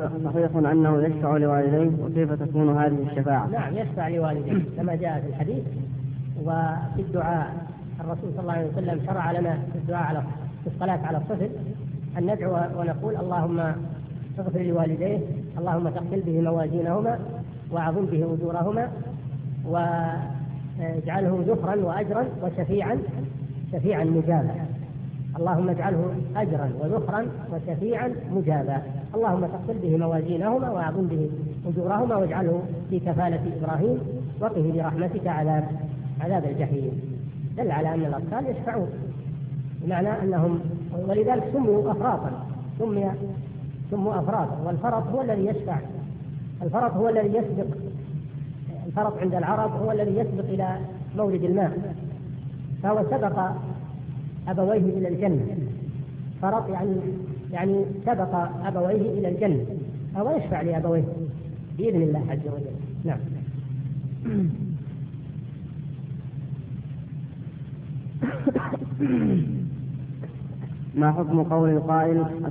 صحيح أنه يشفع لوالديه، وكيف تكون هذه الشفاعة؟ نعم يشفع لوالديه كما جاء في الحديث. وفي الدعاء الرسول صلى الله عليه وسلم شرع لنا في الدعاء في الصلاة على الطفل أن ندعو ونقول اللهم اغفر لوالديه، اللهم ثقل به موازينهما وأعظم به أجورهما واجعله ذخرا وأجرا وشفيعا مجابا. اللهم اجعله أجرا وذخرا وشفيعا مجابا. اللهم ثقل به موازينهما وأعظم به أجورهما واجعله في كفالة إبراهيم وقه برحمتك عذاب الجحيم. دل على أن الأطفال يشفعون، بمعنى أنهم، ولذلك سموا أفراطا، سموا أفراطا. والفرط هو الذي يشفع، الفرط هو الذي يسبق، الفرط عند العرب هو الذي يسبق إلى مورد الماء، فهو سبق أبويه إلى الجنة. فرط يعني سبق أبويه إلى الجنة، فهو يشفع لأبويه بإذن الله عز وجل. نعم. ما حكم قول القائل